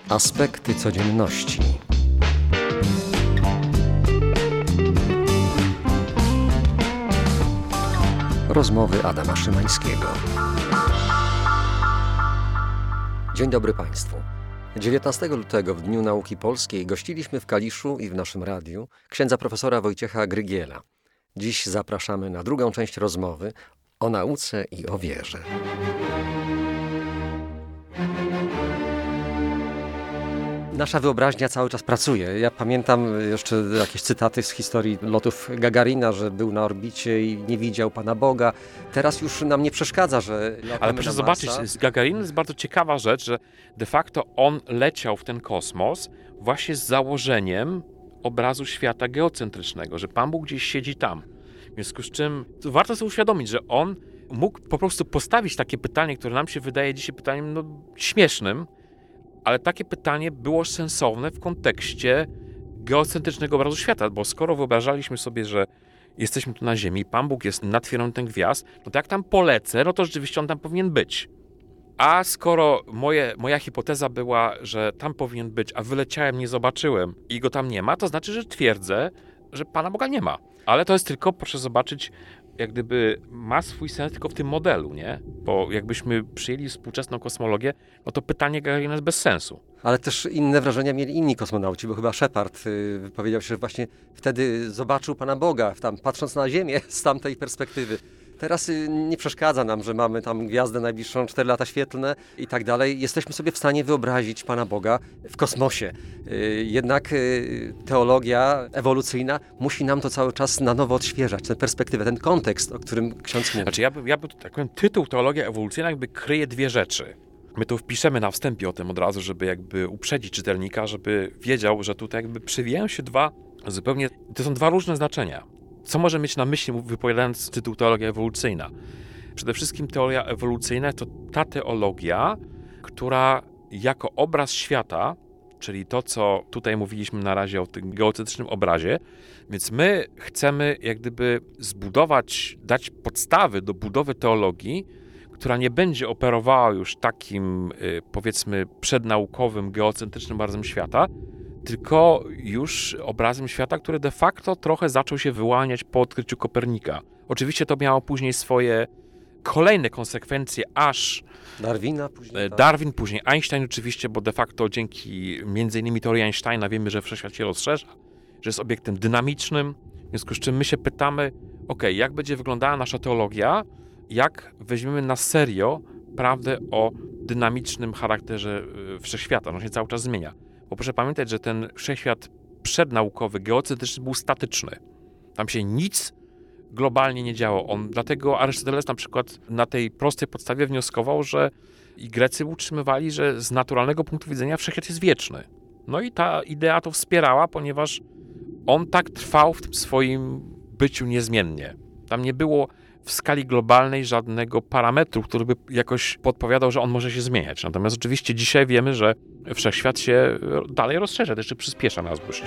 Aspekty codzienności. Rozmowy Adama Szymańskiego. Dzień dobry Państwu. 19 lutego w Dniu Nauki Polskiej gościliśmy w Kaliszu i w naszym radiu księdza profesora Wojciecha Grygiela. Dziś zapraszamy na drugą część rozmowy o nauce i o wierze. Nasza wyobraźnia cały czas pracuje. Ja pamiętam jeszcze jakieś cytaty z historii lotów Gagarina, że był na orbicie i nie widział Pana Boga. Teraz już nam nie przeszkadza, że Ale proszę zobaczyć, z Gagarinem jest bardzo ciekawa rzecz, że de facto on leciał w ten kosmos właśnie z założeniem obrazu świata geocentrycznego, że Pan Bóg gdzieś siedzi tam. W związku z czym warto sobie uświadomić, że on mógł po prostu postawić takie pytanie, które nam się wydaje dzisiaj pytaniem śmiesznym, ale takie pytanie było sensowne w kontekście geocentrycznego obrazu świata, bo skoro wyobrażaliśmy sobie, że jesteśmy tu na Ziemi, Pan Bóg jest nad firmamentem gwiazd, no to jak tam polecę, no to rzeczywiście on tam powinien być. A skoro moja hipoteza była, że tam powinien być, a wyleciałem, nie zobaczyłem i go tam nie ma, to znaczy, że twierdzę, że Pana Boga nie ma. Ale to jest tylko, proszę zobaczyć, jak gdyby ma swój sens tylko w tym modelu, nie? Bo jakbyśmy przyjęli współczesną kosmologię, no to pytanie Gagarina jest bez sensu. Ale też inne wrażenia mieli inni kosmonauci, bo chyba Shepard wypowiedział się, że właśnie wtedy zobaczył Pana Boga, tam patrząc na Ziemię z tamtej perspektywy. Teraz nie przeszkadza nam, że mamy tam gwiazdę najbliższą 4 lata świetlne i tak dalej. Jesteśmy sobie w stanie wyobrazić Pana Boga w kosmosie. Jednak teologia ewolucyjna musi nam to cały czas na nowo odświeżać, tę perspektywę, ten kontekst, o którym ksiądz mówi. Znaczy ja by tak powiem, tytuł Teologia ewolucyjna jakby kryje dwie rzeczy. My tu wpiszemy na wstępie o tym od razu, żeby jakby uprzedzić czytelnika, żeby wiedział, że tutaj jakby przewijają się to są dwa różne znaczenia. Co może mieć na myśli, wypowiadając tytuł Teologia ewolucyjna? Przede wszystkim teoria ewolucyjna to ta teologia, która jako obraz świata, czyli to, co tutaj mówiliśmy na razie o tym geocentrycznym obrazie, więc my chcemy jak gdyby dać podstawy do budowy teologii, która nie będzie operowała już takim, powiedzmy, przednaukowym, geocentrycznym obrazem świata, tylko już obrazem świata, który de facto trochę zaczął się wyłaniać po odkryciu Kopernika. Oczywiście to miało później swoje kolejne konsekwencje, aż Darwin, później Einstein oczywiście, bo de facto dzięki między innymi teorii Einsteina wiemy, że wszechświat się rozszerza, że jest obiektem dynamicznym, w związku z czym my się pytamy, jak będzie wyglądała nasza teologia, jak weźmiemy na serio prawdę o dynamicznym charakterze wszechświata. On się cały czas zmienia. Bo proszę pamiętać, że ten wszechświat przednaukowy, geocentryczny był statyczny. Tam się nic globalnie nie działo. Dlatego Arystoteles na przykład na tej prostej podstawie wnioskował, że i Grecy utrzymywali, że z naturalnego punktu widzenia wszechświat jest wieczny. No i ta idea to wspierała, ponieważ on tak trwał w tym swoim byciu niezmiennie. Tam nie było w skali globalnej żadnego parametru, który by jakoś podpowiadał, że on może się zmieniać. Natomiast oczywiście dzisiaj wiemy, że wszechświat się dalej rozszerza, to jeszcze przyspiesza na złość.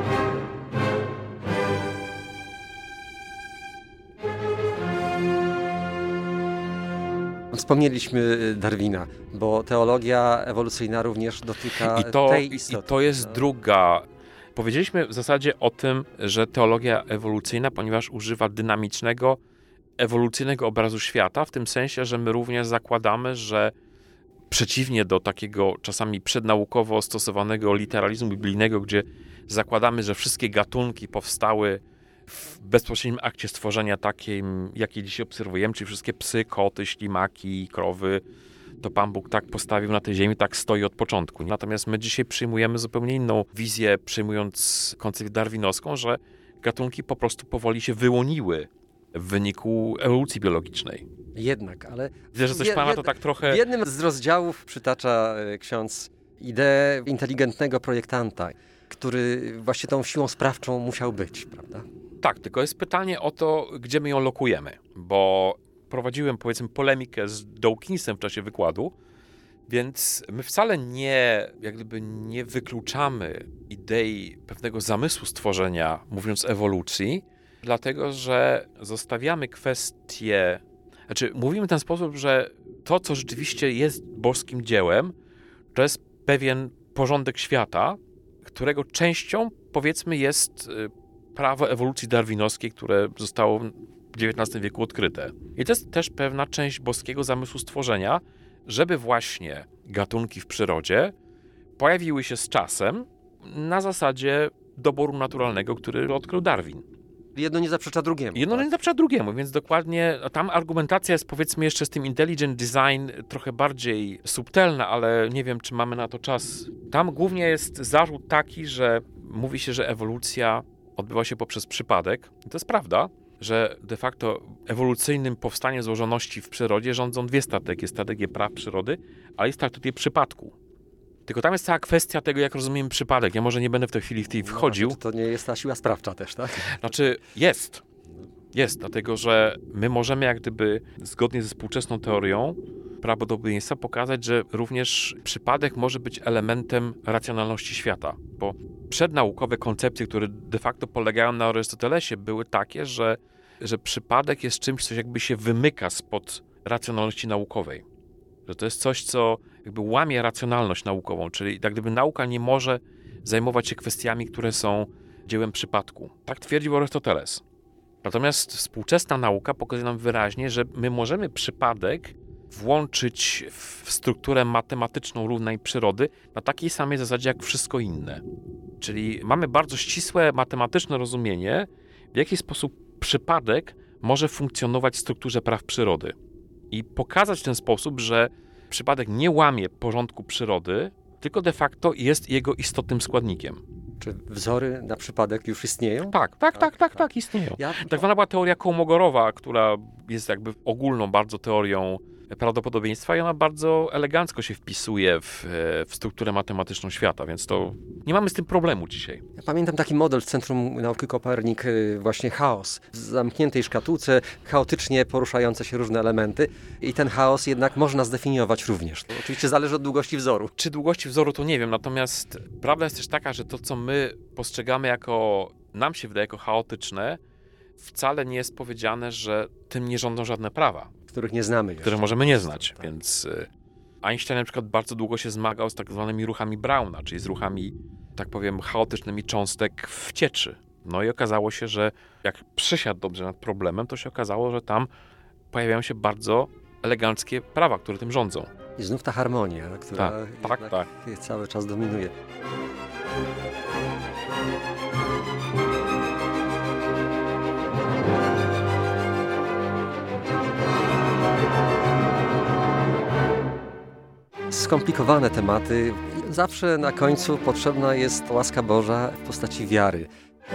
Wspomnieliśmy Darwina, bo teologia ewolucyjna również dotyka tej istoty. I to jest druga. Powiedzieliśmy w zasadzie o tym, że teologia ewolucyjna, ponieważ używa dynamicznego, ewolucyjnego obrazu świata, w tym sensie, że my również zakładamy, że przeciwnie do takiego czasami przednaukowo stosowanego literalizmu biblijnego, gdzie zakładamy, że wszystkie gatunki powstały w bezpośrednim akcie stworzenia takim, jakie dzisiaj obserwujemy, czyli wszystkie psy, koty, ślimaki, krowy, to Pan Bóg tak postawił na tej ziemi, tak stoi od początku. Natomiast my dzisiaj przyjmujemy zupełnie inną wizję, przyjmując koncepcję darwinowską, że gatunki po prostu powoli się wyłoniły w wyniku ewolucji biologicznej. Jednak, ale... Widzę, że coś Pana to tak trochę... W jednym z rozdziałów przytacza ksiądz ideę inteligentnego projektanta, który właśnie tą siłą sprawczą musiał być, prawda? Tak, tylko jest pytanie o to, gdzie my ją lokujemy, bo prowadziłem, powiedzmy, polemikę z Dawkinsem w czasie wykładu, więc my wcale nie wykluczamy idei pewnego zamysłu stworzenia, mówiąc ewolucji, dlatego, że zostawiamy kwestię, mówimy w ten sposób, że to, co rzeczywiście jest boskim dziełem, to jest pewien porządek świata, którego częścią, powiedzmy, jest prawo ewolucji darwinowskiej, które zostało w XIX wieku odkryte. I to jest też pewna część boskiego zamysłu stworzenia, żeby właśnie gatunki w przyrodzie pojawiły się z czasem na zasadzie doboru naturalnego, który odkrył Darwin. Jedno nie zaprzecza drugiemu. Jedno tak? nie zaprzecza drugiemu, więc dokładnie tam argumentacja jest, powiedzmy, jeszcze z tym intelligent design trochę bardziej subtelna, ale nie wiem, czy mamy na to czas. Tam głównie jest zarzut taki, że mówi się, że ewolucja odbywa się poprzez przypadek. I to jest prawda, że de facto ewolucyjnym powstaniem złożoności w przyrodzie rządzą dwie strategie. Strategię praw przyrody, ale i strategię przypadku. Tylko tam jest cała kwestia tego, jak rozumiemy przypadek. Ja może nie będę w tej chwili wchodził. To nie jest ta siła sprawcza też, tak? Znaczy jest. Jest, dlatego że my możemy jak gdyby zgodnie ze współczesną teorią prawdopodobieństwa pokazać, że również przypadek może być elementem racjonalności świata. Bo przednaukowe koncepcje, które de facto polegają na Arystotelesie, były takie, że przypadek jest czymś, co jakby się wymyka spod racjonalności naukowej. Że to jest coś, co jakby łamie racjonalność naukową, czyli jak gdyby nauka nie może zajmować się kwestiami, które są dziełem przypadku. Tak twierdził Arystoteles. Natomiast współczesna nauka pokazuje nam wyraźnie, że my możemy przypadek włączyć w strukturę matematyczną równań przyrody na takiej samej zasadzie jak wszystko inne. Czyli mamy bardzo ścisłe matematyczne rozumienie, w jaki sposób przypadek może funkcjonować w strukturze praw przyrody. I pokazać w ten sposób, że przypadek nie łamie porządku przyrody, tylko de facto jest jego istotnym składnikiem. Czy wzory na przypadek już istnieją? Tak, istnieją. Tak zwana była teoria kołmogorowa, która jest jakby ogólną bardzo teorią prawdopodobieństwa i ona bardzo elegancko się wpisuje w strukturę matematyczną świata, więc to nie mamy z tym problemu dzisiaj. Ja pamiętam taki model z Centrum Nauki Kopernik, właśnie chaos. W zamkniętej szkatułce, chaotycznie poruszające się różne elementy i ten chaos jednak można zdefiniować również. To oczywiście zależy od długości wzoru. Czy długości wzoru, to nie wiem, natomiast prawda jest też taka, że to, co my postrzegamy jako, nam się wydaje jako chaotyczne, wcale nie jest powiedziane, że tym nie rządzą żadne prawa. Których nie znamy jeszcze. Które możemy nie znać, tak. Więc Einstein na przykład bardzo długo się zmagał z tak zwanymi ruchami Brauna, czyli z ruchami, tak powiem, chaotycznymi cząstek w cieczy. No i okazało się, że jak przysiadł dobrze nad problemem, to się okazało, że tam pojawiają się bardzo eleganckie prawa, które tym rządzą. I znów ta harmonia, która tak. cały czas dominuje. Skomplikowane tematy. Zawsze na końcu potrzebna jest łaska Boża w postaci wiary.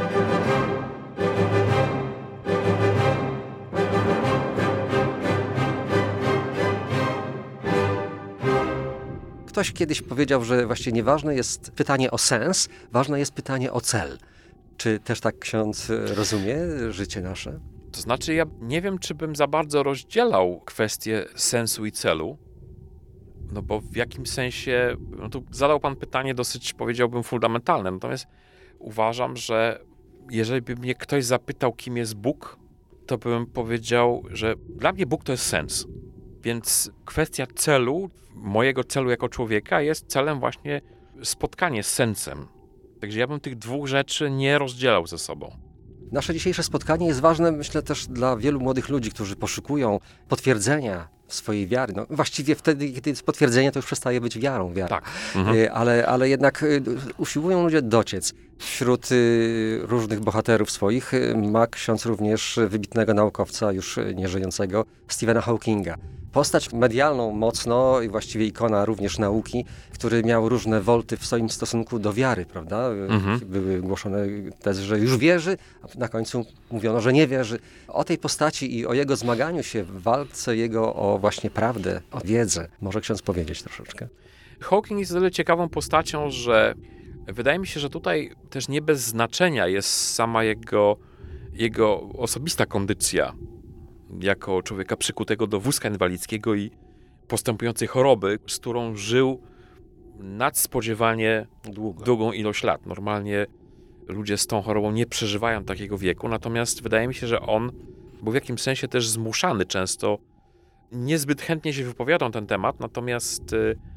Ktoś kiedyś powiedział, że właściwie nieważne jest pytanie o sens, ważne jest pytanie o cel. Czy też tak ksiądz rozumie życie nasze? To znaczy, ja nie wiem, czy bym za bardzo rozdzielał kwestie sensu i celu. No bo w jakim sensie, no tu zadał pan pytanie dosyć, powiedziałbym, fundamentalne. Natomiast uważam, że jeżeli by mnie ktoś zapytał, kim jest Bóg, to bym powiedział, że dla mnie Bóg to jest sens. Więc kwestia celu, mojego celu jako człowieka jest celem właśnie spotkanie z sensem. Także ja bym tych dwóch rzeczy nie rozdzielał ze sobą. Nasze dzisiejsze spotkanie jest ważne, myślę, też dla wielu młodych ludzi, którzy poszukują potwierdzenia swojej wiary. No, właściwie wtedy, kiedy jest potwierdzenie, to już przestaje być wiarą. Tak. Ale jednak usiłują ludzie dociec. Wśród różnych bohaterów swoich ma ksiądz również wybitnego naukowca, już nieżyjącego, Stephena Hawkinga. Postać medialną mocno i właściwie ikona również nauki, który miał różne wolty w swoim stosunku do wiary, prawda? Były głoszone tezy, że już wierzy, a na końcu mówiono, że nie wierzy. O tej postaci i o jego zmaganiu się w walce jego o właśnie prawdę, o wiedzę, może ksiądz powiedzieć troszeczkę. Hawking jest o tyle ciekawą postacią, że wydaje mi się, że tutaj też nie bez znaczenia jest sama jego osobista kondycja jako człowieka przykutego do wózka inwalidzkiego i postępującej choroby, z którą żył nadspodziewanie długą ilość lat. Normalnie ludzie z tą chorobą nie przeżywają takiego wieku, natomiast wydaje mi się, że on był w jakimś sensie też zmuszany często, niezbyt chętnie się wypowiadał na ten temat, natomiast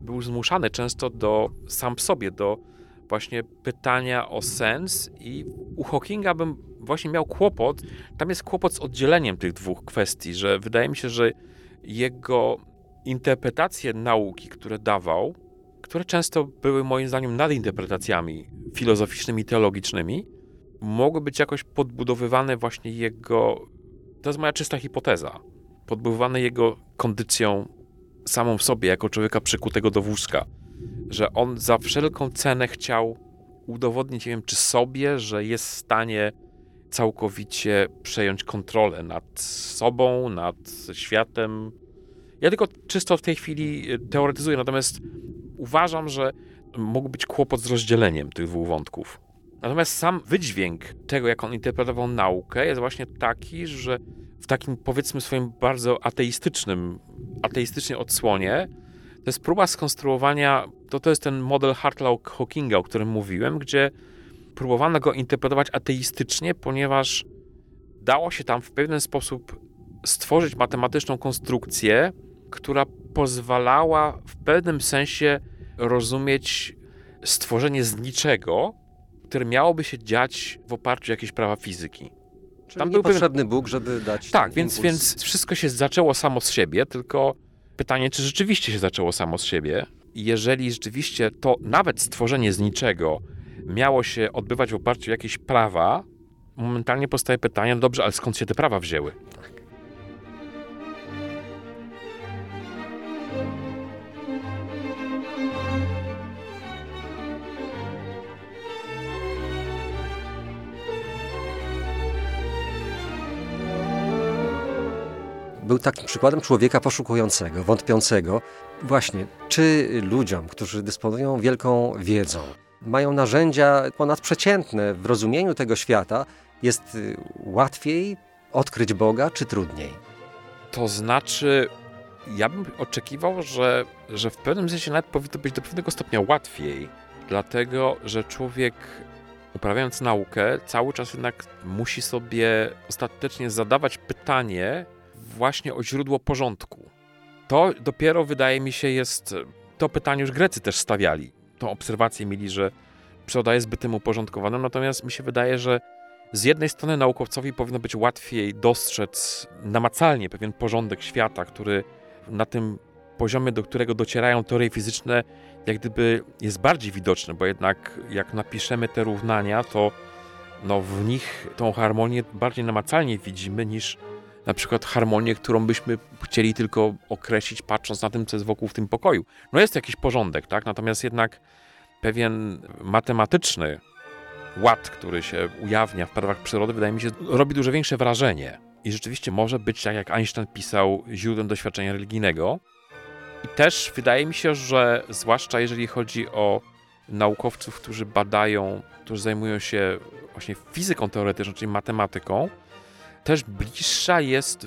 był zmuszany często sam w sobie do właśnie pytania o sens i u Hawkinga bym właśnie miał kłopot, tam jest kłopot z oddzieleniem tych dwóch kwestii, że wydaje mi się, że jego interpretacje nauki, które dawał, które często były moim zdaniem nadinterpretacjami filozoficznymi, teologicznymi, mogły być jakoś podbudowywane właśnie to jest moja czysta hipoteza, podbudowywane jego kondycją samą w sobie, jako człowieka przykutego do wózka, że on za wszelką cenę chciał udowodnić, nie wiem, czy sobie, że jest w stanie całkowicie przejąć kontrolę nad sobą, nad światem. Ja tylko czysto w tej chwili teoretyzuję, natomiast uważam, że mógł być kłopot z rozdzieleniem tych dwóch wątków. Natomiast sam wydźwięk tego, jak on interpretował naukę, jest właśnie taki, że w takim, powiedzmy, swoim bardzo ateistycznej odsłonie, to jest próba skonstruowania, to jest ten model Hartlaub-Hawkinga, o którym mówiłem, gdzie próbowano go interpretować ateistycznie, ponieważ dało się tam w pewien sposób stworzyć matematyczną konstrukcję, która pozwalała w pewnym sensie rozumieć stworzenie z niczego, które miałoby się dziać w oparciu o jakieś prawa fizyki. Czyli tam był potrzebny Bóg, żeby dać tak, więc wszystko się zaczęło samo z siebie, tylko pytanie, czy rzeczywiście się zaczęło samo z siebie. I jeżeli rzeczywiście to nawet stworzenie z niczego miało się odbywać w oparciu o jakieś prawa, momentalnie powstaje pytanie, no dobrze, ale skąd się te prawa wzięły? Tak. Był takim przykładem człowieka poszukującego, wątpiącego. Właśnie, czy ludziom, którzy dysponują wielką wiedzą, mają narzędzia ponadprzeciętne w rozumieniu tego świata, jest łatwiej odkryć Boga, czy trudniej? To znaczy, ja bym oczekiwał, że w pewnym sensie nawet powinno być do pewnego stopnia łatwiej, dlatego, że człowiek, uprawiając naukę, cały czas jednak musi sobie ostatecznie zadawać pytanie właśnie o źródło porządku. To dopiero, wydaje mi się, jest... To pytanie już Grecy też stawiali. Tą obserwację mieli, że przyroda jest bytem uporządkowanym, natomiast mi się wydaje, że z jednej strony naukowcowi powinno być łatwiej dostrzec namacalnie pewien porządek świata, który na tym poziomie, do którego docierają teorie fizyczne, jak gdyby jest bardziej widoczny, bo jednak jak napiszemy te równania, to w nich tą harmonię bardziej namacalnie widzimy niż na przykład harmonię, którą byśmy chcieli tylko określić, patrząc na tym, co jest wokół w tym pokoju. Jest jakiś porządek, tak? Natomiast jednak pewien matematyczny ład, który się ujawnia w prawach przyrody, wydaje mi się, robi dużo większe wrażenie. I rzeczywiście może być, tak jak Einstein pisał, źródłem doświadczenia religijnego. I też wydaje mi się, że zwłaszcza jeżeli chodzi o naukowców, którzy badają, którzy zajmują się właśnie fizyką teoretyczną, czyli matematyką, też bliższe jest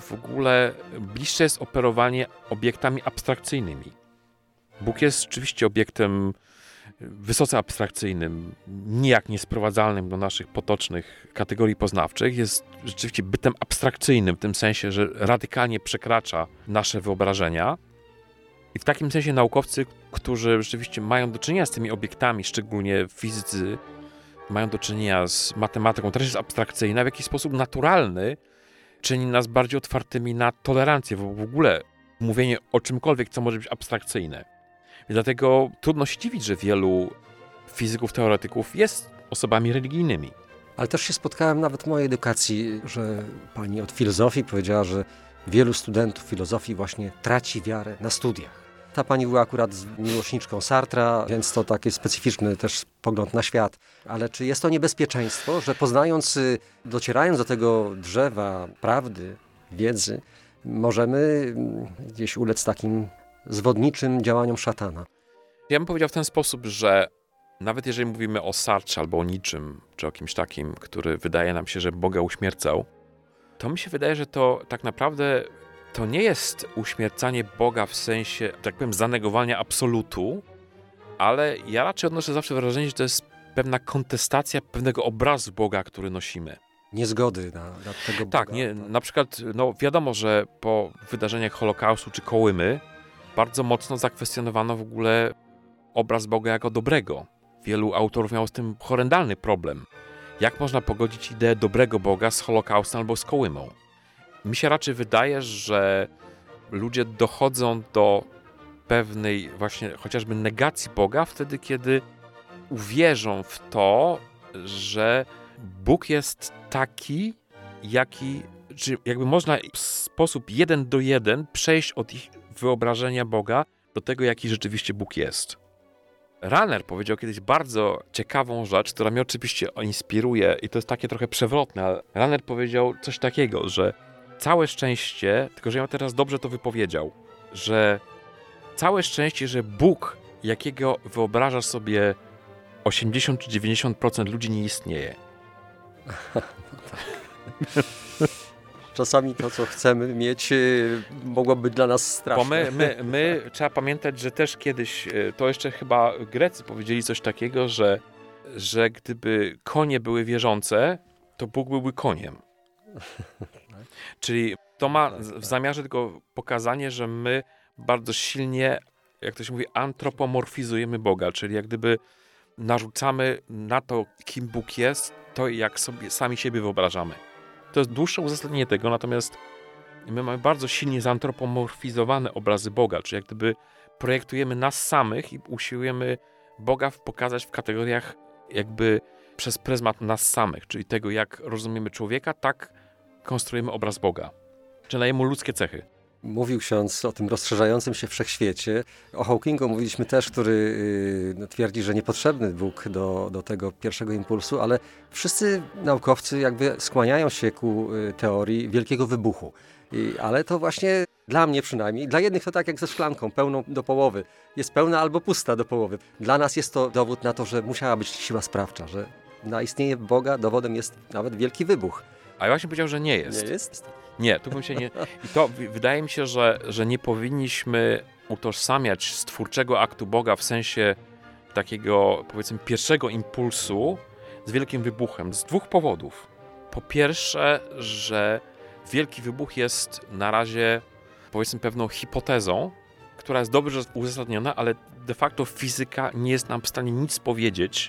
operowanie obiektami abstrakcyjnymi. Bóg jest rzeczywiście obiektem wysoce abstrakcyjnym, nijak niesprowadzalnym do naszych potocznych kategorii poznawczych. Jest rzeczywiście bytem abstrakcyjnym w tym sensie, że radykalnie przekracza nasze wyobrażenia. I w takim sensie naukowcy, którzy rzeczywiście mają do czynienia z tymi obiektami, szczególnie fizycy, mają do czynienia z matematyką, też jest abstrakcyjna, w jakiś sposób naturalny, czyni nas bardziej otwartymi na tolerancję, w ogóle mówienie o czymkolwiek, co może być abstrakcyjne. I dlatego trudno się dziwić, że wielu fizyków, teoretyków jest osobami religijnymi. Ale też się spotkałem nawet w mojej edukacji, że pani od filozofii powiedziała, że wielu studentów filozofii właśnie traci wiarę na studiach. Ta pani była akurat miłośniczką Sartra, więc to taki specyficzny też pogląd na świat. Ale czy jest to niebezpieczeństwo, że docierając do tego drzewa prawdy, wiedzy, możemy gdzieś ulec takim zwodniczym działaniom szatana? Ja bym powiedział w ten sposób, że nawet jeżeli mówimy o Sartrze albo o niczym, czy o kimś takim, który wydaje nam się, że Boga uśmiercał, to mi się wydaje, że to tak naprawdę to nie jest uśmiercanie Boga w sensie, tak powiem, zanegowania absolutu, ale ja raczej odnoszę zawsze wrażenie, że to jest pewna kontestacja pewnego obrazu Boga, który nosimy. Niezgody na tego Boga. Tak, na przykład wiadomo, że po wydarzeniach Holokaustu czy Kołymy bardzo mocno zakwestionowano w ogóle obraz Boga jako dobrego. Wielu autorów miało z tym horrendalny problem. Jak można pogodzić ideę dobrego Boga z Holokaustem albo z Kołymą? Mi się raczej wydaje, że ludzie dochodzą do pewnej właśnie chociażby negacji Boga wtedy, kiedy uwierzą w to, że Bóg jest taki, jaki, czy jakby można w sposób 1 do 1 przejść od ich wyobrażenia Boga do tego, jaki rzeczywiście Bóg jest. Rahner powiedział kiedyś bardzo ciekawą rzecz, która mnie oczywiście inspiruje i to jest takie trochę przewrotne, ale Rahner powiedział coś takiego, że całe szczęście, tylko że ja teraz dobrze to wypowiedział, że całe szczęście, że Bóg, jakiego wyobrażasz sobie 80 czy 90% ludzi, nie istnieje. No tak. Czasami to, co chcemy mieć, mogłoby być dla nas straszne. Bo my trzeba pamiętać, że też kiedyś, to jeszcze chyba Grecy powiedzieli coś takiego, że gdyby konie były wierzące, to Bóg byłby koniem. Czyli to ma w zamiarze tylko pokazanie, że my bardzo silnie, jak to się mówi, antropomorfizujemy Boga, czyli jak gdyby narzucamy na to, kim Bóg jest, to jak sobie sami siebie wyobrażamy. To jest dłuższe uzasadnienie tego, natomiast my mamy bardzo silnie zantropomorfizowane obrazy Boga, czyli jak gdyby projektujemy nas samych i usiłujemy Boga pokazać w kategoriach jakby przez pryzmat nas samych, czyli tego, jak rozumiemy człowieka, tak konstruujemy obraz Boga, czy dajemy mu ludzkie cechy. Mówił ksiądz o tym rozszerzającym się wszechświecie. O Hawkingu mówiliśmy też, który twierdzi, że niepotrzebny Bóg do tego pierwszego impulsu, ale wszyscy naukowcy jakby skłaniają się ku teorii wielkiego wybuchu. Ale to właśnie dla mnie przynajmniej, dla jednych to tak jak ze szklanką, pełną do połowy. Jest pełna albo pusta do połowy. Dla nas jest to dowód na to, że musiała być siła sprawcza, że na istnienie Boga dowodem jest nawet wielki wybuch. A ja właśnie powiedział, że nie jest. Nie jest? Nie, tu bym się nie... I to wydaje mi się, że nie powinniśmy utożsamiać stwórczego aktu Boga w sensie takiego, powiedzmy, pierwszego impulsu z wielkim wybuchem. Z 2 powodów. Po pierwsze, że wielki wybuch jest na razie, powiedzmy, pewną hipotezą, która jest dobrze uzasadniona, ale de facto fizyka nie jest nam w stanie nic powiedzieć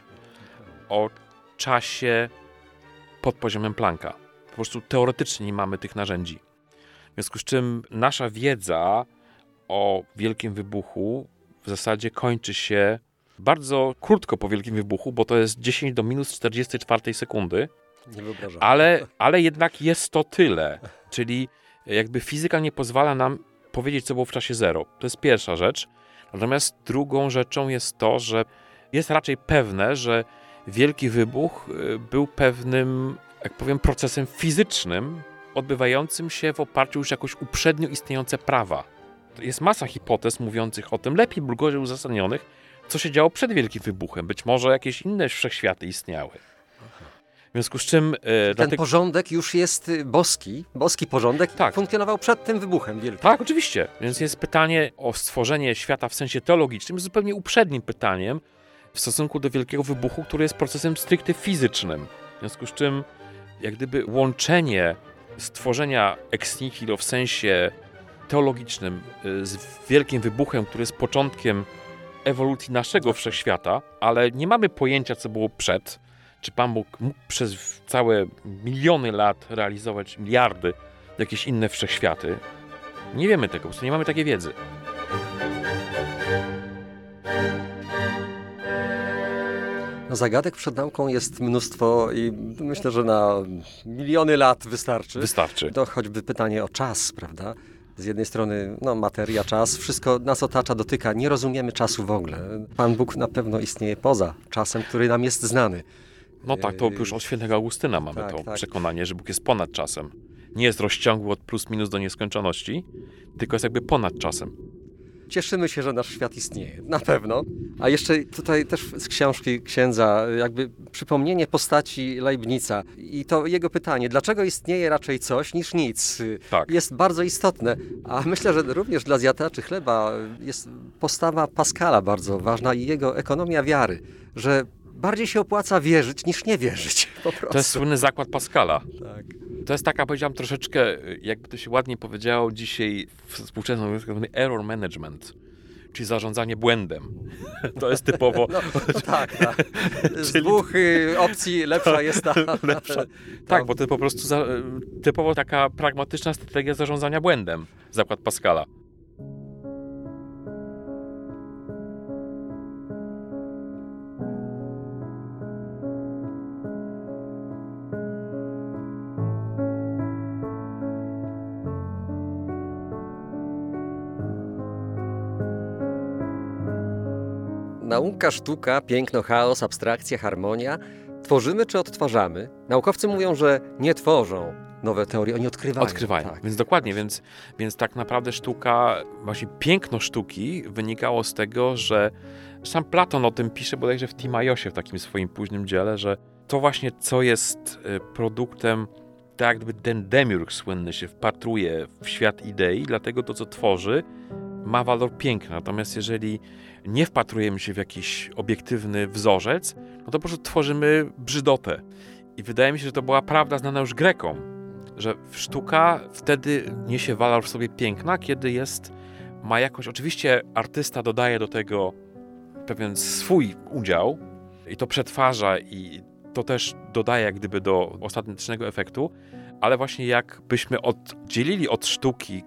o czasie pod poziomem Plancka. Po prostu teoretycznie nie mamy tych narzędzi. W związku z czym nasza wiedza o wielkim wybuchu w zasadzie kończy się bardzo krótko po wielkim wybuchu, bo to jest 10 do minus 44 sekundy. Nie wyobrażam. Ale jednak jest to tyle. Czyli jakby fizyka nie pozwala nam powiedzieć, co było w czasie zero. To jest pierwsza rzecz. Natomiast drugą rzeczą jest to, że jest raczej pewne, że wielki wybuch był pewnym, jak powiem, procesem fizycznym, odbywającym się w oparciu już jakoś uprzednio istniejące prawa. Jest masa hipotez mówiących o tym, lepiej lub gorzej uzasadnionych, co się działo przed wielkim wybuchem. Być może jakieś inne wszechświaty istniały. W związku z czym... Ten porządek już jest boski porządek, tak. Funkcjonował przed tym wybuchem wielkim. Tak, oczywiście. Więc jest pytanie o stworzenie świata w sensie teologicznym, zupełnie uprzednim pytaniem w stosunku do wielkiego wybuchu, który jest procesem stricte fizycznym. W związku z czym, jak gdyby łączenie stworzenia ex nihilo w sensie teologicznym z wielkim wybuchem, który jest początkiem ewolucji naszego wszechświata, ale nie mamy pojęcia, co było przed, czy Pan Bóg mógł przez całe miliony lat realizować miliardy jakieś inne wszechświaty. Nie wiemy tego, po prostu nie mamy takiej wiedzy. No, zagadek przed nauką jest mnóstwo i myślę, że na miliony lat wystarczy. To choćby pytanie o czas, prawda? Z jednej strony materia, czas, wszystko nas otacza, dotyka, nie rozumiemy czasu w ogóle. Pan Bóg na pewno istnieje poza czasem, który nam jest znany. No tak, to już od świętego Augustyna mamy przekonanie, że Bóg jest ponad czasem. Nie jest rozciągły od plus minus do nieskończoności, tylko jest jakby ponad czasem. Cieszymy się, że nasz świat istnieje, na pewno. A jeszcze tutaj też z książki księdza jakby przypomnienie postaci Leibnica i to jego pytanie, dlaczego istnieje raczej coś niż nic, jest bardzo istotne. A myślę, że również dla zjadaczy chleba jest postawa Pascala bardzo ważna i jego ekonomia wiary, że bardziej się opłaca wierzyć niż nie wierzyć. Po prostu. To jest słynny zakład Pascala. Tak. To jest taka, powiedziałem, troszeczkę, jakby to się ładnie powiedziało dzisiaj w współczesnym error management, czyli zarządzanie błędem. To jest typowo... No tak. Z dwóch opcji lepsza jest ta... lepsza. Tak, bo to po prostu typowo taka pragmatyczna strategia zarządzania błędem, zakład Pascala. Nauka, sztuka, piękno, chaos, abstrakcja, harmonia. Tworzymy czy odtwarzamy? Naukowcy mówią, że nie tworzą nowe teorie, oni odkrywają. Odkrywają, Tak. więc dokładnie, więc tak naprawdę sztuka, właśnie piękno sztuki wynikało z tego, że sam Platon o tym pisze bodajże w Timaiosie, w takim swoim późnym dziele, że to właśnie co jest produktem, tak jakby ten demiurg słynny się wpatruje w świat idei, dlatego to co tworzy ma walor piękna, natomiast jeżeli nie wpatrujemy się w jakiś obiektywny wzorzec, no to po prostu tworzymy brzydotę. I wydaje mi się, że to była prawda znana już Grekom, że sztuka wtedy niesie walor w sobie piękna, kiedy ma jakoś, oczywiście artysta dodaje do tego pewien swój udział i to przetwarza i to też dodaje jak gdyby do ostatecznego efektu, ale właśnie jakbyśmy oddzielili od sztuki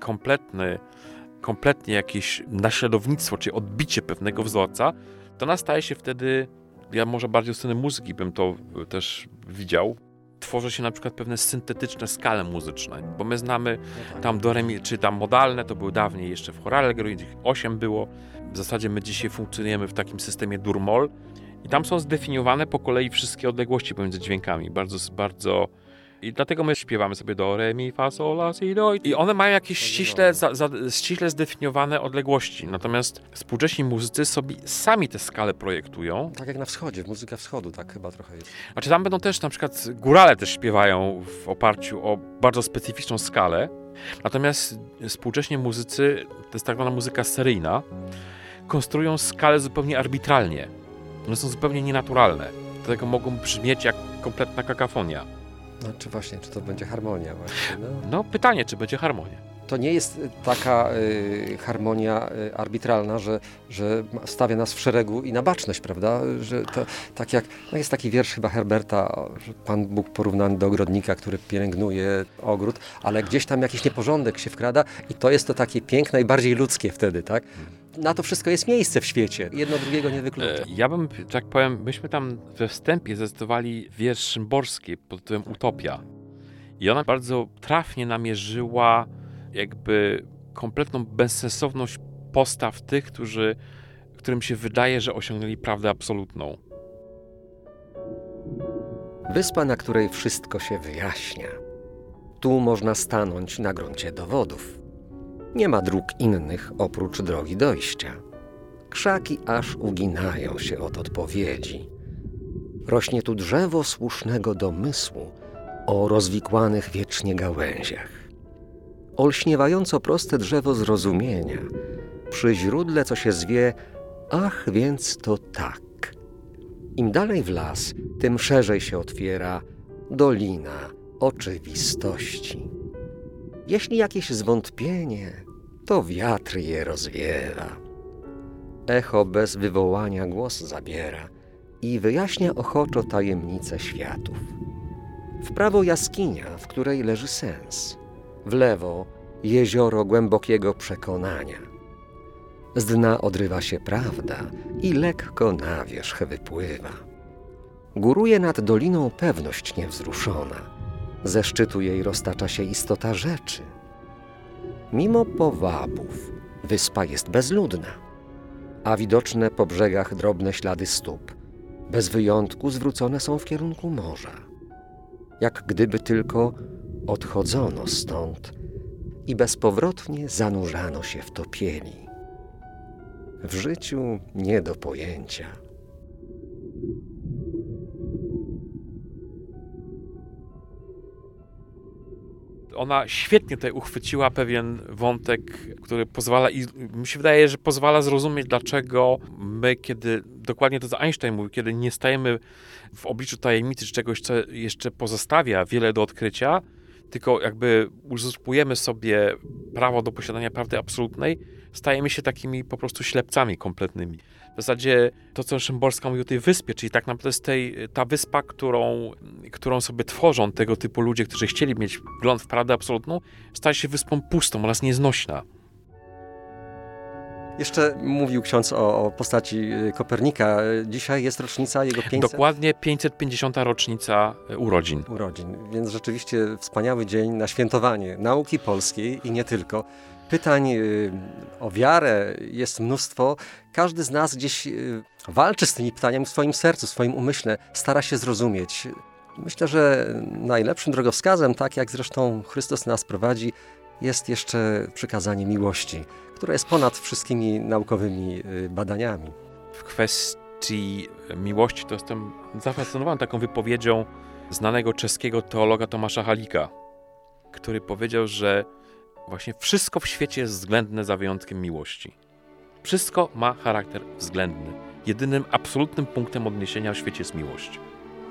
kompletnie jakieś naśladownictwo, czy odbicie pewnego wzorca, to ona staje się wtedy, ja może bardziej od strony muzyki bym to też widział, tworzy się na przykład pewne syntetyczne skale muzyczne, bo my znamy tam do re mi, czy tam modalne, to były dawniej jeszcze w chorale, 8 było, w zasadzie my dzisiaj funkcjonujemy w takim systemie dur-moll i tam są zdefiniowane po kolei wszystkie odległości pomiędzy dźwiękami, bardzo i dlatego my śpiewamy sobie do, re, mi, fa, sol, la, si, do i one mają jakieś ściśle zdefiniowane odległości, natomiast współcześni muzycy sobie sami te skale projektują. Tak jak na wschodzie, muzyka wschodu, tak chyba trochę jest. Znaczy tam będą też na przykład górale też śpiewają w oparciu o bardzo specyficzną skalę, natomiast współcześni muzycy, to jest tak zwana muzyka seryjna, konstruują skalę zupełnie arbitralnie. One są zupełnie nienaturalne. Dlatego mogą brzmieć jak kompletna kakafonia. Czy właśnie, czy to będzie harmonia właśnie? No pytanie, czy będzie harmonia. To nie jest taka harmonia arbitralna, że stawia nas w szeregu i na baczność, prawda? Że to tak jak, jest taki wiersz chyba Herberta, że Pan Bóg porównany do ogrodnika, który pielęgnuje ogród, ale gdzieś tam jakiś nieporządek się wkrada i to jest to takie piękne i bardziej ludzkie wtedy, tak? Na to wszystko jest miejsce w świecie. Jedno drugiego nie wyklucza. Ja bym, tak powiem, myśmy tam we wstępie zacytowali wiersz Szymborskiej pod tytułem Utopia. I ona bardzo trafnie namierzyła jakby kompletną bezsensowność postaw tych, którym się wydaje, że osiągnęli prawdę absolutną. Wyspa, na której wszystko się wyjaśnia. Tu można stanąć na gruncie dowodów. Nie ma dróg innych oprócz drogi dojścia. Krzaki aż uginają się od odpowiedzi. Rośnie tu drzewo słusznego domysłu o rozwikłanych wiecznie gałęziach. Olśniewająco proste drzewo zrozumienia, przy źródle, co się zwie, ach, więc to tak. Im dalej w las, tym szerzej się otwiera dolina oczywistości. Jeśli jakieś zwątpienie, to wiatr je rozwiewa. Echo bez wywołania głos zabiera i wyjaśnia ochoczo tajemnice światów. W prawo jaskinia, w której leży sens. W lewo jezioro głębokiego przekonania. Z dna odrywa się prawda i lekko na wierzch wypływa. Góruje nad doliną pewność niewzruszona. Ze szczytu jej roztacza się istota rzeczy. Mimo powabów wyspa jest bezludna, a widoczne po brzegach drobne ślady stóp bez wyjątku zwrócone są w kierunku morza. Jak gdyby tylko odchodzono stąd i bezpowrotnie zanurzano się w topieli. W życiu nie do pojęcia. Ona świetnie tutaj uchwyciła pewien wątek, który pozwala, i mi się wydaje, że pozwala zrozumieć, dlaczego my, dokładnie to co Einstein mówił, kiedy nie stajemy w obliczu tajemnicy czy czegoś, co jeszcze pozostawia wiele do odkrycia, tylko jakby uzurpujemy sobie prawo do posiadania prawdy absolutnej, stajemy się takimi po prostu ślepcami kompletnymi. W zasadzie to, co Szymborska mówi o tej wyspie, czyli tak naprawdę jest ta wyspa, którą sobie tworzą tego typu ludzie, którzy chcieli mieć wgląd w prawdę absolutną, staje się wyspą pustą oraz nieznośna. Jeszcze mówił ksiądz o postaci Kopernika. Dzisiaj jest rocznica jego 500. Dokładnie 550. rocznica urodzin. Więc rzeczywiście wspaniały dzień na świętowanie nauki polskiej i nie tylko. Pytań o wiarę jest mnóstwo. Każdy z nas gdzieś walczy z tymi pytaniami w swoim sercu, w swoim umyśle, stara się zrozumieć. Myślę, że najlepszym drogowskazem, tak jak zresztą Chrystus nas prowadzi, jest jeszcze przykazanie miłości, które jest ponad wszystkimi naukowymi badaniami. W kwestii miłości to jestem zafascynowany taką wypowiedzią znanego czeskiego teologa Tomasza Halika, który powiedział, że właśnie wszystko w świecie jest względne za wyjątkiem miłości. Wszystko ma charakter względny. Jedynym absolutnym punktem odniesienia w świecie jest miłość.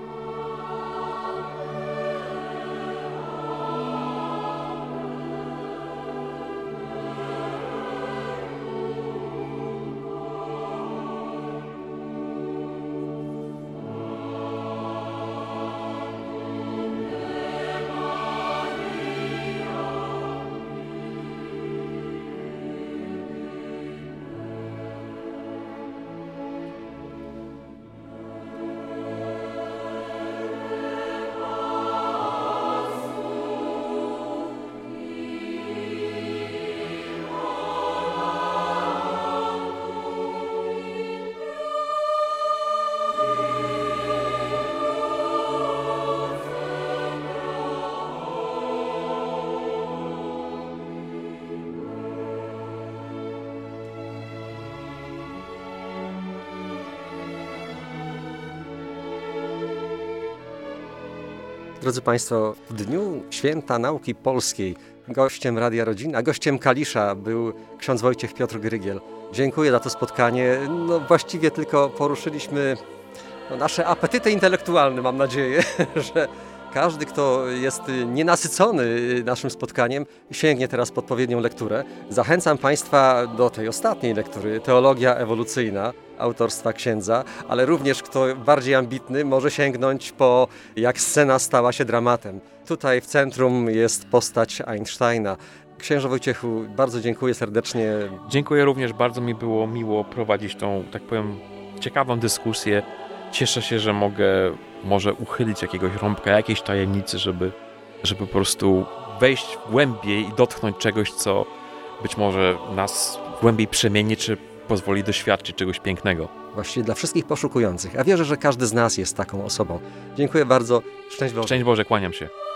Drodzy Państwo, w dniu Święta Nauki Polskiej gościem Radia Rodzina, gościem Kalisza był ksiądz Wojciech Piotr Grygiel. Dziękuję za to spotkanie. Właściwie tylko poruszyliśmy nasze apetyty intelektualne, mam nadzieję, że każdy, kto jest nienasycony naszym spotkaniem, sięgnie teraz po odpowiednią lekturę. Zachęcam Państwa do tej ostatniej lektury, Teologia ewolucyjna, autorstwa księdza, ale również kto bardziej ambitny może sięgnąć po Jak scena stała się dramatem. Tutaj w centrum jest postać Einsteina. Księże Wojciechu, bardzo dziękuję serdecznie. Dziękuję również, bardzo mi było miło prowadzić tą, tak powiem, ciekawą dyskusję. Cieszę się, że mogę może uchylić jakiegoś rąbka, jakiejś tajemnicy, żeby po prostu wejść głębiej i dotknąć czegoś, co być może nas głębiej przemieni, czy pozwoli doświadczyć czegoś pięknego. Właściwie dla wszystkich poszukujących. A wierzę, że każdy z nas jest taką osobą. Dziękuję bardzo. Szczęść Boże. Szczęść Boże, kłaniam się.